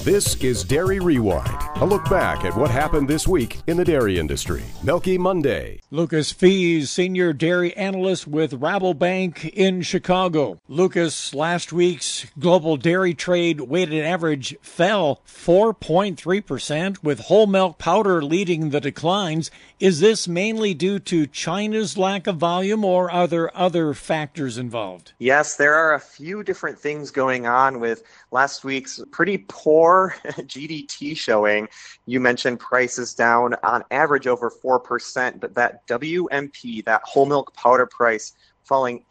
This is Dairy Rewind, a look back at what happened this week in the dairy industry. Milky Monday. Lucas Fees, senior dairy analyst with Rabobank in Chicago. Lucas, last week's global dairy trade weighted average fell 4.3%, with whole milk powder leading the declines. Is this mainly due to China's lack of volume, or are there other factors involved? Yes, there are a few different things going on with last week's pretty poor GDT showing. You mentioned prices down on average over 4%, but that WMP, that whole milk powder price, falling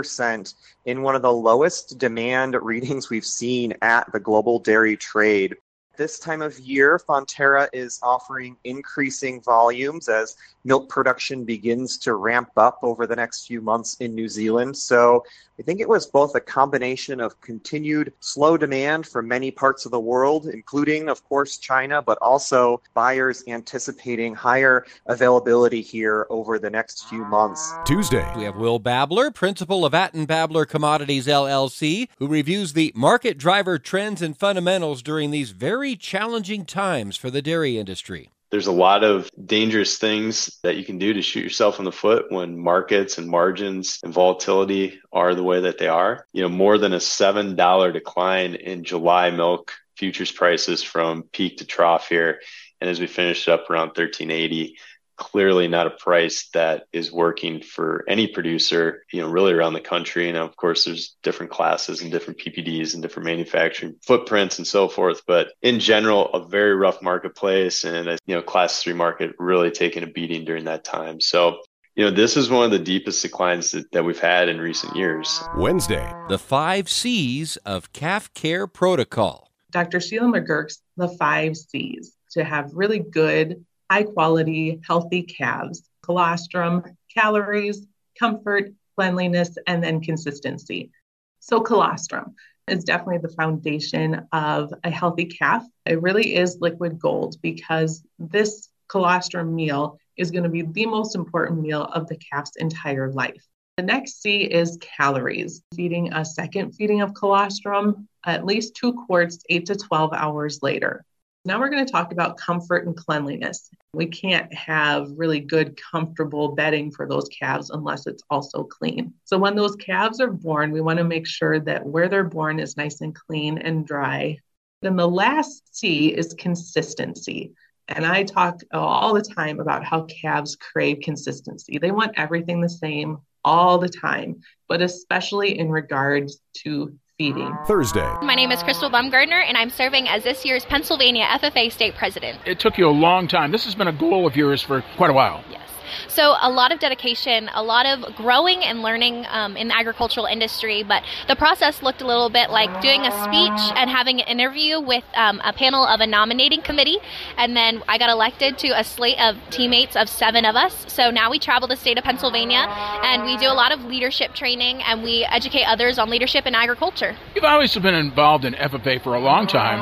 8% in one of the lowest demand readings we've seen at the global dairy trade. This time of year, Fonterra is offering increasing volumes as milk production begins to ramp up over the next few months in New Zealand. So I think it was both a combination of continued slow demand from many parts of the world, including, of course, China, but also buyers anticipating higher availability here over the next few months. Tuesday. We have Will Babler, principal of Atten Babler Commodities, LLC, who reviews the market driver trends and fundamentals during these very challenging times for the dairy industry. There's a lot of dangerous things that you can do to shoot yourself in the foot when markets and margins and volatility are the way that they are. More than a $7 decline in July milk futures prices from peak to trough here. And as we finished up around $13.80, clearly not a price that is working for any producer, really around the country. And of course, there's different classes and different PPDs and different manufacturing footprints and so forth. But in general, a very rough marketplace, and class 3 market really taking a beating during that time. So, this is one of the deepest declines that we've had in recent years. Wednesday. The 5 C's of Calf Care Protocol. Dr. Sheila McGurk's The 5 C's to have really good, high-quality, healthy calves: colostrum, calories, comfort, cleanliness, and then consistency. So colostrum is definitely the foundation of a healthy calf. It really is liquid gold, because this colostrum meal is going to be the most important meal of the calf's entire life. The next C is calories. Feeding a second feeding of colostrum, at least 2 quarts, 8 to 12 hours later. Now we're going to talk about comfort and cleanliness. We can't have really good, comfortable bedding for those calves unless it's also clean. So when those calves are born, we want to make sure that where they're born is nice and clean and dry. Then the last C is consistency. And I talk all the time about how calves crave consistency. They want everything the same all the time, but especially in regards to feeding. Thursday. My name is Crystal Baumgardner, and I'm serving as this year's Pennsylvania FFA state president. It took you a long time. This has been a goal of yours for quite a while. Yes. So a lot of dedication, a lot of growing and learning in the agricultural industry, but the process looked a little bit like doing a speech and having an interview with a panel of a nominating committee, and then I got elected to a slate of teammates of 7 of us. So now we travel the state of Pennsylvania, and we do a lot of leadership training, and we educate others on leadership in agriculture. You've always been involved in FFA for a long time,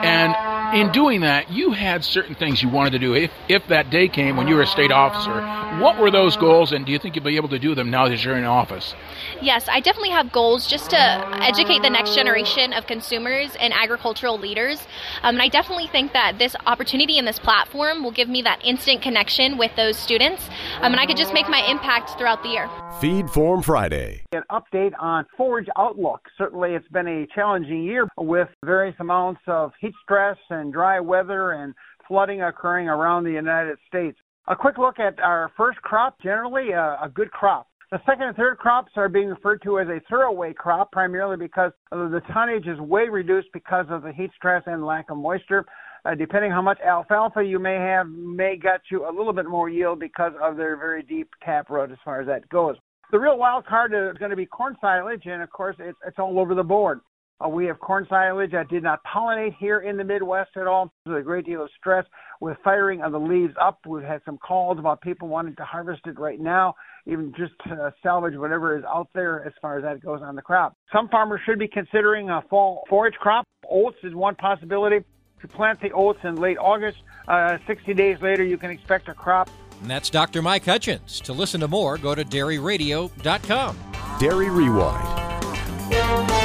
and in doing that, you had certain things you wanted to do if that day came when you were a state officer. What were those goals, and do you think you'll be able to do them now that you're in office? Yes, I definitely have goals just to educate the next generation of consumers and agricultural leaders. And I definitely think that this opportunity and this platform will give me that instant connection with those students, and I could just make my impact throughout the year. Feed Form Friday. An update on forage outlook. Certainly it's been a challenging year with various amounts of heat stress and dry weather and flooding occurring around the United States. A quick look at our first crop, generally a good crop. The second and third crops are being referred to as a throwaway crop, primarily because the tonnage is way reduced because of the heat stress and lack of moisture. Depending how much alfalfa you may have, may get you a little bit more yield because of their very deep taproot as far as that goes. The real wild card is going to be corn silage, and of course it's all over the board. We have corn silage that did not pollinate here in the Midwest at all. There's a great deal of stress with firing of the leaves up. We've had some calls about people wanting to harvest it right now, even just to salvage whatever is out there as far as that goes on the crop. Some farmers should be considering a fall forage crop. Oats is one possibility. If you plant the oats in late August, 60 days later you can expect a crop. And that's Dr. Mike Hutchins. To listen to more, go to dairyradio.com. Dairy Rewind.